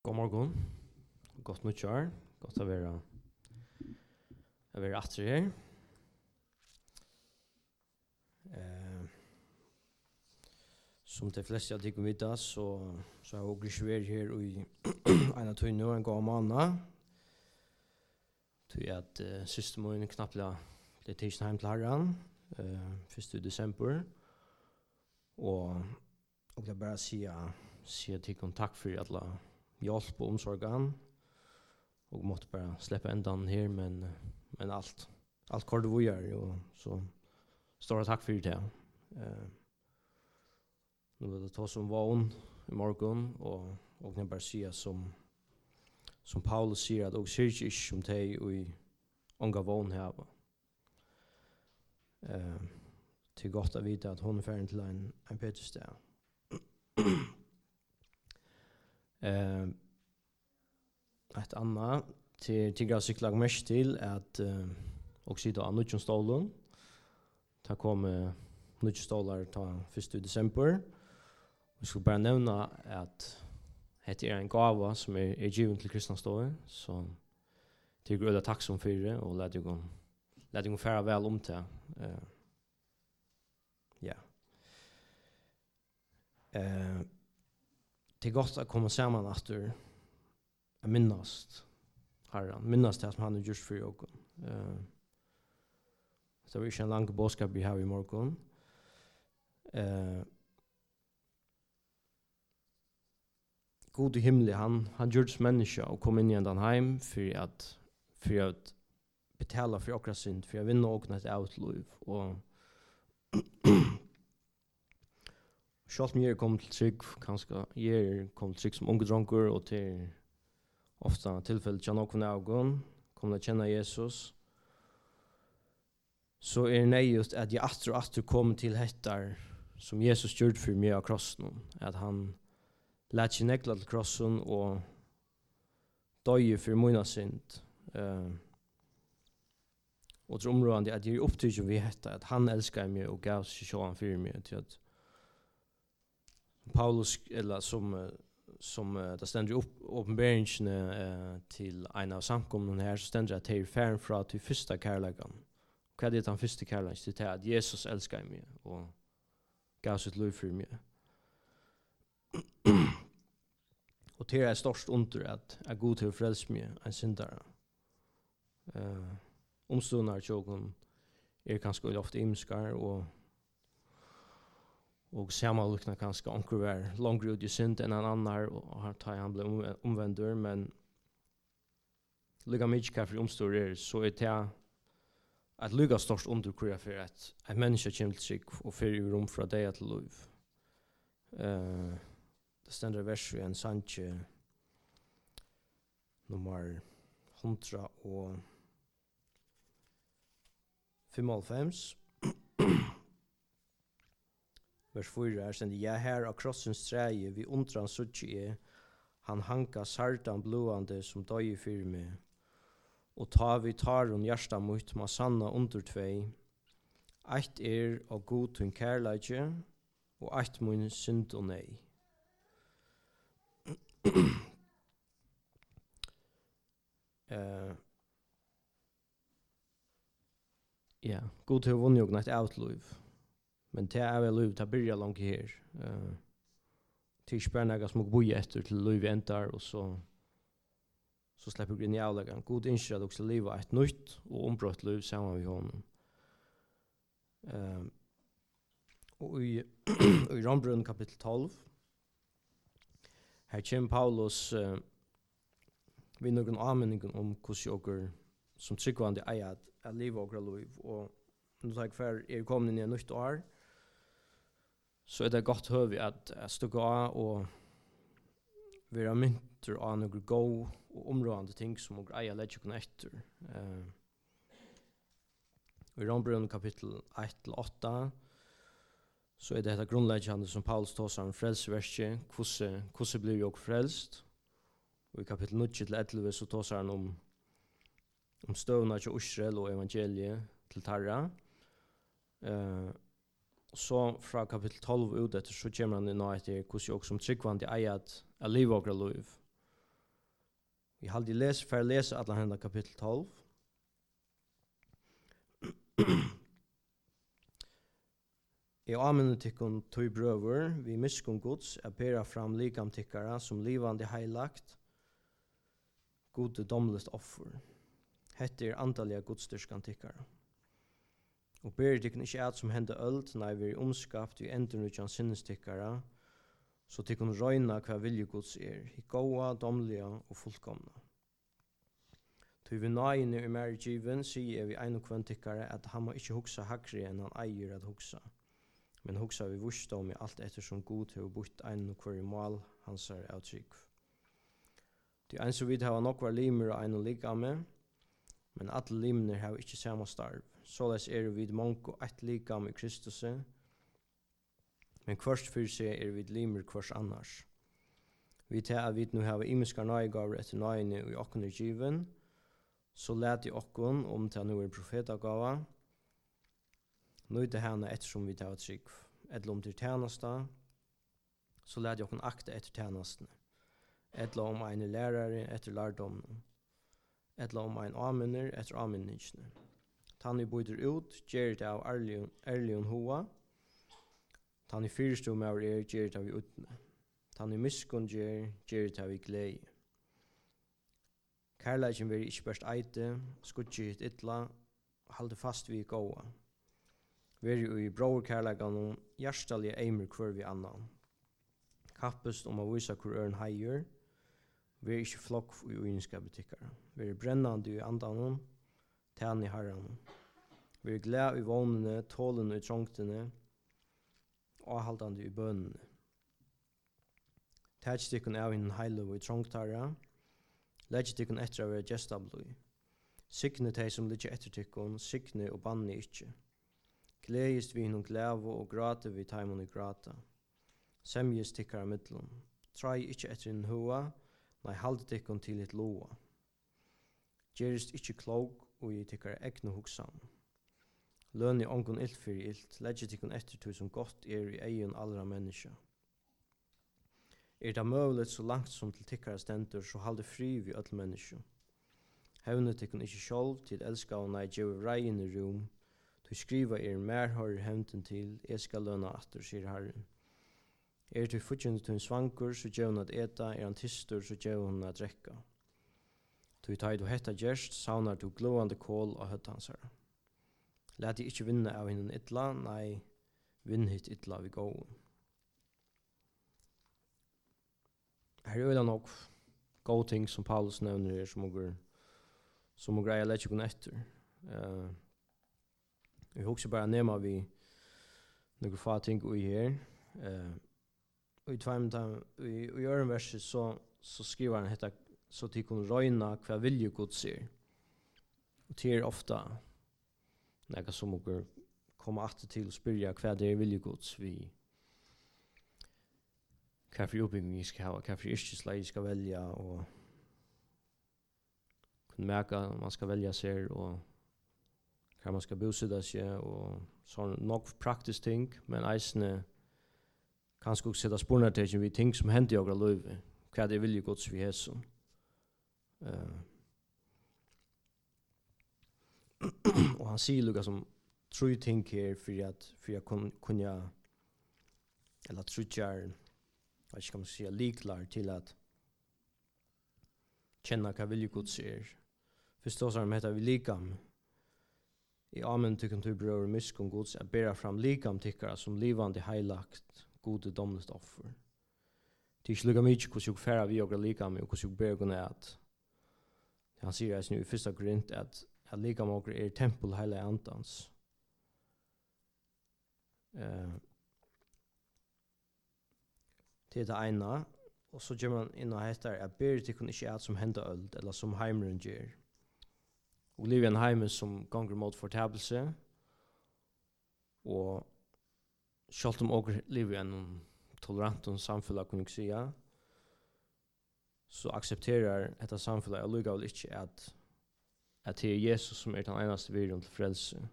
God morgon. Gott nytt år. Gott att vara atter her. Som de fleste av dere vet, så har jeg også vært her i en av tøyene og en god måned. Til at siste måneden knapt ble tidsen hjem til Herren, 1. desember. Og jeg bare sier til dere takk for alle hjelp og omsorgen. Og måtte bare slippe endan her, men alt kort det vi gjør, og så står det takk for det. Nu vill det ta som vån i morgon och när bara säga som Paulus säger att och ser inte som dig och i unga vån här. Till gott att veta att hon är färdig till en bättre steg. Ett annat till jag cyklar mest till att också idag nutjonstolen. Ta kommer nutjonstolar ta 1. december. Vi skulle bara nämna att det är en gåva som är given till kristna stående, så det är gröda tacksam för det och lät dig fära väl om det. Det är gott att komma samman efter att minnas Herren, minnas det som han har gjort för oss. Så vi känner långa bådskap vi har i morgon. God i himlen, han gjordes människa och kom in i en heim för att betala för okra synd, för att vinna och ett outliv. Och själv mig kom till trygg, kanske kom till trygg som unga dronker och till ofta tillfället känna och ögon, kom att känna Jesus. Så är det just att jag åter kom till hettar som Jesus gjorde för mig av krossen, att han lät sig negla till krossen och döje för mina synd. Och det områdande att jag är upptrycken vid detta, att han älskar mig och gav sig sjåan för mig. Till att Paulus, eller som det ständer upp uppenberingen till en av samkomnen här, så ständer att det är färden från till första kärleken. Vad är det den första kärleken? Det är att Jesus älskar mig och gav sitt liv för mig. Och det är störst under att jag god till att frälsa mig en syndare. Omståndar tjogen är ganska ofta imskar och sammanlukna ganska omkring långre ut i synd än en annan och har tagit han blir omvänder, men lika mycket kaffe omstår så är det att lyckas störst under kvar för att en människa kommer till sig och för i rum från dig till liv. Det ständer vers i en sanje nummer 155. Vers 4 ständer jag här av krossens träje vid undran suttje han hanka sartan blåande som döje för mig och ta vi tar hon hjärsta mot ma sanna under tvei eitt og god tun kærleitje og eitt mun synd og nei. God har vunnit och ett outliv. Men det är väl liv, det börjar långt här. Det är spännande som att bo efter till liv ändar och så släpper vi in i avläggan. God inser att också leva ett nytt och ombrott liv samman med honom. Och i Rombrunn kapitel 12 här kommer Paulus vid någon anmärkning om hur jag som tryggvande är att leva och liv. Och nu tar jag för kommande in i nytt år, så är det gott höv att stugga av och vara mynter av några gå och områdande ting som jag äger lägger kunna efter. I Rombrunn kapitel 1-8 så är det här grundläggande som Paulus tar om frälsverket, hur blir jag frälst. Och i kapitel 9-11 så tar han om stövna till Israel och evangeliet till Tarra. Så fra kapitel 12 ut etter så kommer han inn og etter hvordan jeg som tryggvande eier at liv og liv. Jeg halde for å lese alle henne kapittel 12. Jeg anminner tikkun tøy brøver, vi miskunn Guds, er bera fram likam tikkara som livande heilagt, gode domlist offer. Hette antalliga godstyrskan tikkara. Og ber tikkun ikkje at som hende øld, nei vi er omskapt i endurnutjan sinnestykkara, så tikkun røyna hva vilje Guds i gåa, domliga og fullkomna. Tøy vi nøyene i mer given, sier vi ein og kvann tikkara at han må ikkje hugsa hakri enn han eier at hugsa. Men hugsa vi vursdom i alt ettersom god til å bytt ein og hver mål hans er av trygg. Til ein så vidt hava nokvar limer og ein og likame, men alle limner har ikkje samme starv. Såleis vi mongo eit likame i Kristus, men kvørst fyrir seg vi limer kvørs annars. Vi til at vi nu hava imiskar nøygaver etter nøyene i okken given, så let i okken til nu profetagava, nøyde henne ettersom vi tar trygg. Eller til tjenesta, så let i okken akta etter tjenestene. Eller ein lærare etter lærdommen. Eller ein anminner etter anminningene. Tann vi bøyder ut, gjer det av ærligen hoa. Tann vi fyrstå med gjer det av utne. Tann vi miskunn gjer det av glede. Kærleikin vil ikkje berst eite, skudje hit ytla, halde fast vi gåa. Veri i bror kærleikan hjertalige eimer hver vi annan. Kappest å vise hvor øren heier, veri ikkje flokk i uinska butikkar. Veri brennande i andanen, tæn i herran. Veri glad i vånene, tålene i trångtene, og haldande i bønene. Tætstikken av hinn heilo i trångtara, legg tikkun etter å være gestablui. Signe teg som ligger etter tikkun, signe og banne ikkje. Gledist vi hinnom glævo og grate vi taimon i grata. Semjes tikkara midlun. Trai ikkje etter hinn hoa, nei halde tikkun til hitt loa. Gerist ikkje klok og i tikkara egnu hugsan. Lønni ongun ilt fyrir ilt, legg tikkun etter tu som gott i eion allra menneska. Det møvlet så langt som til tikkara stendur, så halde fri vi öll menneska. Hevne tikkun ikkje sjálv til elskavna i djev regin i rum, du skriva mer har hemten til, skal løna atter, sier Herren. Du futjende til en svankur, så djev hun at eta, han tistur, så djev hun at drekka. Du tar du hetta gjerst, saunar du glåande kål og høtt hans her. Læt de ikkje vinne av hinn ytla, nei, vinn hitt ytla vi gåen. Her er det nok gode ting som Paulus nevner her, som må greie lett ikke etter. Vi husker bare nema vi noen få ting i her. Og i Ørenverset så skriver han hetta, så de kunne røyna hva vilje Gud sier. Og det ofta noe som må komme atter til å spyrja hva det vilje Guds vi hva for oppbygging vi skal ha, hva for yrkesleie vi skal velge, og kunne merke man skal velge seg, og hva man skal bosida seg, og sånn nok praktisk ting, men eisene kanskje også sette spørnetegn ved ting som hender i ågra løyve, hva det vilje Guds vi hesson. Og han sier lukka som tru ting her for at kunne eller trutjar jag ska säga liklar till att känna vad vilje Guds Förstås har de heter vi likam. I amen tycken du bror miskunn Guds att bära fram likam tyckare som livande heilagt gode domlist offer. Det är lika mycket hur jag färra vi och likam och hur jag börjar att han säger att nu i första Korint att likam och tempel hela antans. Det det ena, og så gjør man inn og heter at ber til kun ikke at som hender øld, eller som heimeren gjør. Og liv i en heime som ganger mot fortabelse, og selv om også liv i en tolerant og samfunn, kunne jeg si, så aksepterer dette samfunnet allikevel ikke at det er Jesus som den eneste virden til frelse.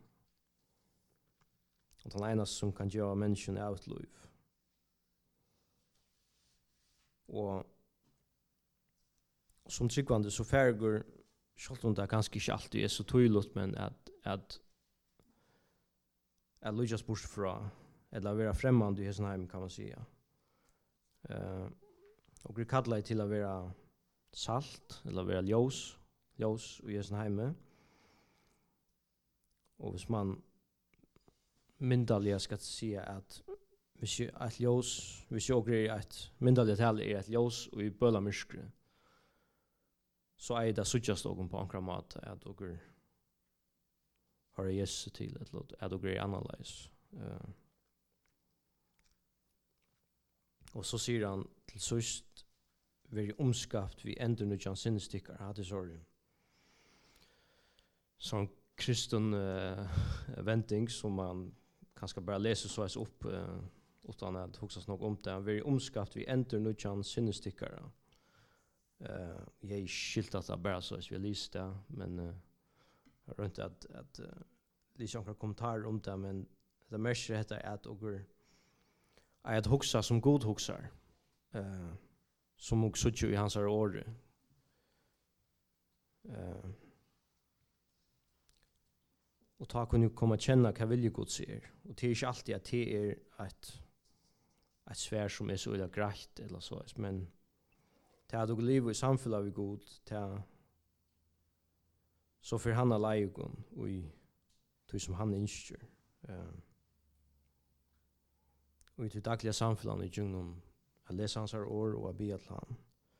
Og den eneste som kan gjøre menneskene av et liv. Og som tryggvande så färger självt om det ganska inte alltid är så tydligt, men att lyckas bort fra eller vara främmande i hesen heim kan man säga. Och vi kallar det till att vara salt eller vara ljus i hesen heim. Och hvis man myndaliga ska säga att hvis ett ljus, hvis jag grejer ett myndaliga tal är ett ljus och i böla myskre, så är det suttjast någon på ankra mat att dere har gäss till att dere är annorlunda. Och så säger han till sist vi omskapt vi ändå nu kan sinnestickar hade sorry. Som kristen vändning som man kanske bara läser så här upp utan att huxa något om det. Vi omskapt vi ändå nu kan sinnestickar. Jag skilt att det bara så att vi läste det, men jag har inte att lyssna några kommentarer om det, men det mest heter att att huxa som god huxar, som också i hans ord. Och ta kunna komma känna vad vilja Gud säger. Och det är inte alltid att det är ett svär som är så grejt eller så, men det är att leva i samfället med Gud, så för han är lejon och i det som han önskar. Och i det dagliga samfället i djungeln att läsa hans ord och att be till han.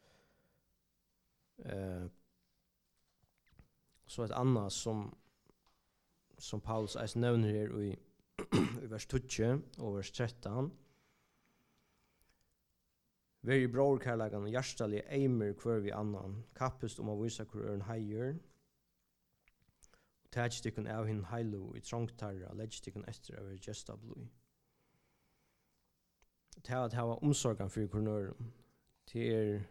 Så ett annat som Paulus eis nevner her i vers 20 og vers 13. Veri brorkærlegan og hjertelig eimer hver vi annan, kappest om å vise hver øren heier, og tæt stikken av hinn heilu i trångtarra, legg stikken etter av gesta blod. Det at hava omsorgan for hver øren, det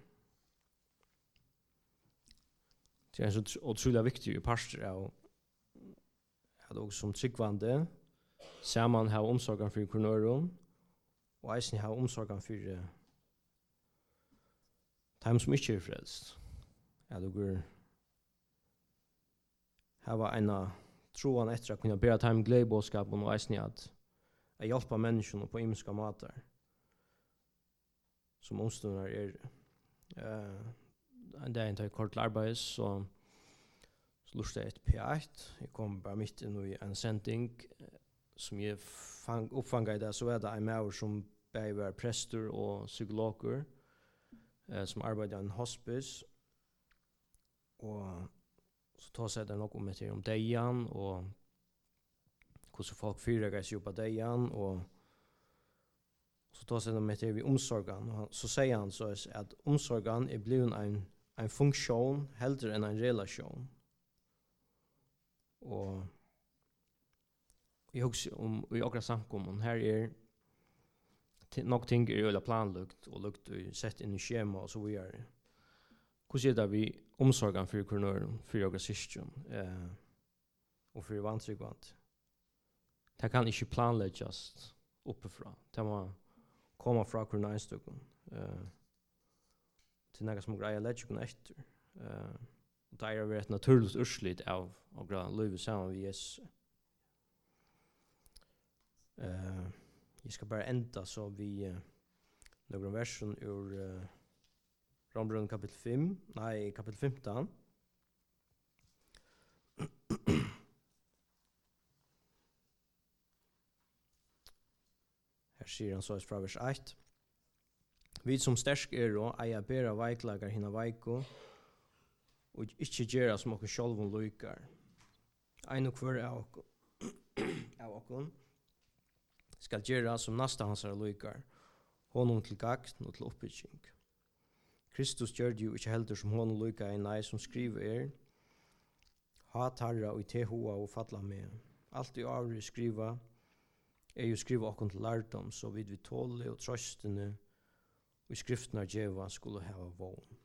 er en så utrolig viktig parster av att också som tryggvande samman ha omsorgan för kronöron och eisen ha omsorgan för dem som inte är frälst. Att du ha en troan efter att kunna bära dem glädjebåskapen och eisen att hjälpa människorna på imiska matar som omståndar det är inte kort arbete så lustig ett P1. Jag kom bara mitt in i en sändning som jag uppfångade där, så är det en människa som var präster och psykologer som arbetar i en hospice. Och så tar sig det något om dejan och hur folk fyrer sig upp på dejan, och så tar sig det med vid omsorgan. Så säger han så att omsorgan är blivit en funktion hellre än en relation. Och jag också om i några samkommun här är något ting är ju planlagt och lukt sett in i schema och så vidare. Hur ser det vi omsorgan för kronor för några system och för vantryggvant. Det kan inte planläggas uppifrån. Det må komma från kronarstycken till några som grejer lägger efter. Det är ett naturligt urslit av livet samman med Jesus. Jag ska bara ända så vi några versen ur Romarbrevet kapitel 5, kapitel 15. Här säger han så fra vers 1. Vi som stersk och eia bera veiklagar hina veiko, og ikke gjøre som dere selv lykker. Ein og hver av dere skal gjøre som neste hans lykker, honom til gagn og til oppbygging. Kristus gjør det jo ikke heldur som honom lykker, nei som skriver hat harra og i tehoa og fatla med. Alt i avri skriva jo skriva okkur til lærdom, så vid vi tåle og trøstene og i skriftene djeva skulle hava vån.